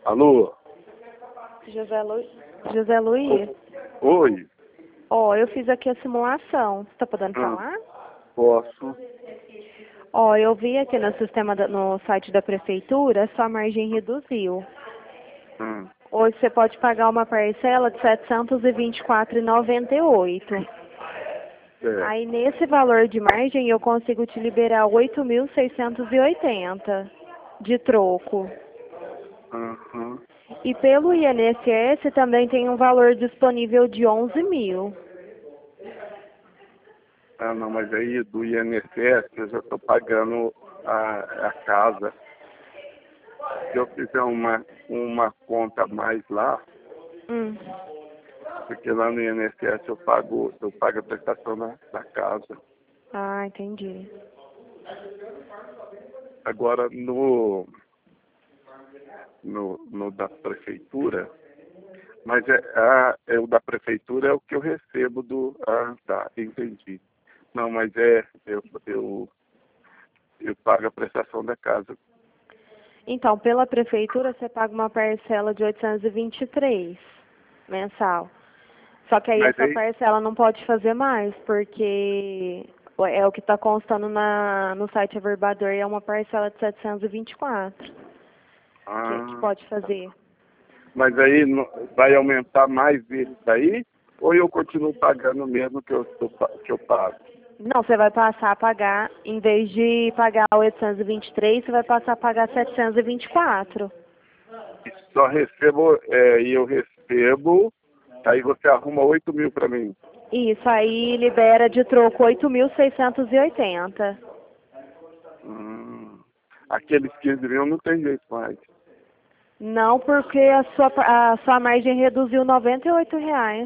Alô? José Luiz? Oi? Ó, eu fiz aqui a simulação. Você tá podendo falar? Posso. Ó, eu vi aqui no sistema, no site da prefeitura, sua margem reduziu. Hoje você pode pagar uma parcela de R$ 724,98. Aí nesse valor de margem eu consigo te liberar 8.680 de troco. E pelo INSS também tem um valor disponível de 11 mil. Ah, não, mas aí do INSS eu já estou pagando a casa. Se eu fizer uma conta a mais lá, porque lá no INSS eu pago a prestação da casa. Ah, entendi. Agora no da prefeitura, mas o da prefeitura é o que eu recebo do... Ah, tá, entendi. Não, mas eu pago a prestação da casa. Então, pela prefeitura você paga uma parcela de 823 mensal. Só que aí essa parcela não pode fazer mais, porque é o que está constando no site Averbador e é uma parcela de 724. Que pode fazer. Mas aí vai aumentar mais isso daí? Ou eu continuo pagando o mesmo que eu pago? Não, você vai passar a pagar, em vez de pagar 823, você vai passar a pagar 724. Só recebo, e eu recebo, aí você arruma 8 mil para mim. Isso, aí libera de troco 8.680. Aqueles 15 mil não tem jeito mais. Não, porque a sua margem reduziu R$ 98.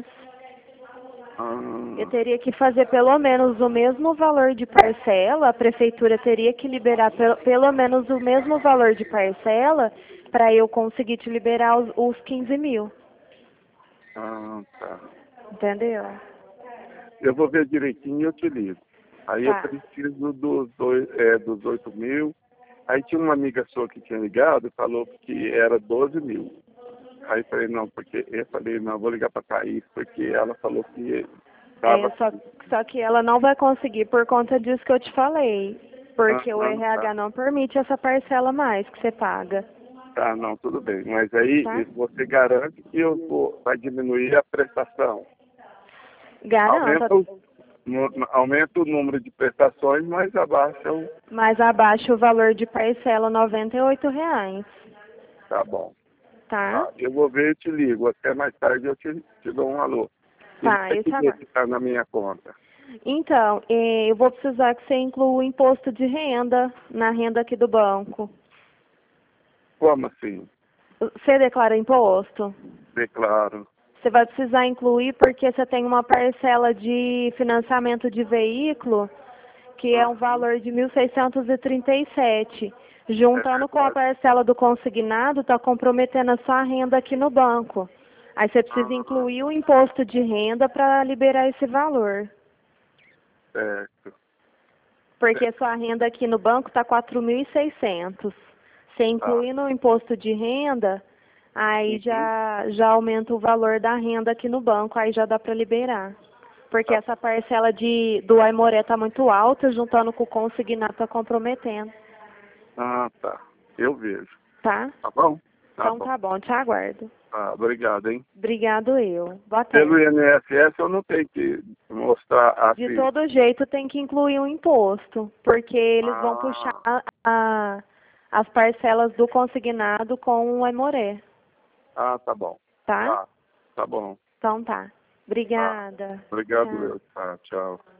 Eu teria que fazer pelo menos o mesmo valor de parcela, a prefeitura teria que liberar pelo menos o mesmo valor de parcela para eu conseguir te liberar os 15 mil. Tá. Entendeu? Eu vou ver direitinho e eu te ligo. Aí eu preciso dos 8 mil. Aí tinha uma amiga sua que tinha ligado e falou que era 12 mil. Aí eu falei, não, vou ligar para Thaís, porque ela falou que estava... Só que ela não vai conseguir por conta disso que eu te falei. Porque o RH não permite essa parcela mais que você paga. Tá, não, tudo bem. Mas aí você garante que vai diminuir a prestação. Garanto. Aumenta o número de prestações, mas abaixa o... Mas abaixa o valor de parcela, R$ 98. Tá bom. Tá? Eu vou ver e te ligo. Até mais tarde eu te dou um alô. Tá, isso que está na minha conta. Então, eu vou precisar que você inclua o imposto de renda na renda aqui do banco. Como assim? Você declara imposto? Declaro. Você vai precisar incluir porque você tem uma parcela de financiamento de veículo que é um valor de 1.637. Juntando com a parcela do consignado, está comprometendo a sua renda aqui no banco. Aí você precisa incluir o imposto de renda para liberar esse valor. Certo. Porque sua renda aqui no banco está 4.600. Você incluindo o imposto de renda, aí já aumenta o valor da renda aqui no banco, aí já dá para liberar. Porque essa parcela do Aimoré está muito alta, juntando com o consignado está comprometendo. Tá. Eu vejo. Tá? Tá bom? Então tá bom, te aguardo. Obrigado, hein? Obrigado eu. Boa tarde. Pelo INSS eu não tenho que mostrar assim. De todo jeito tem que incluir um imposto, porque eles vão puxar as parcelas do consignado com o Aimoré. Tá bom. Tá? Tá bom. Então tá. Obrigada. Obrigado, tchau.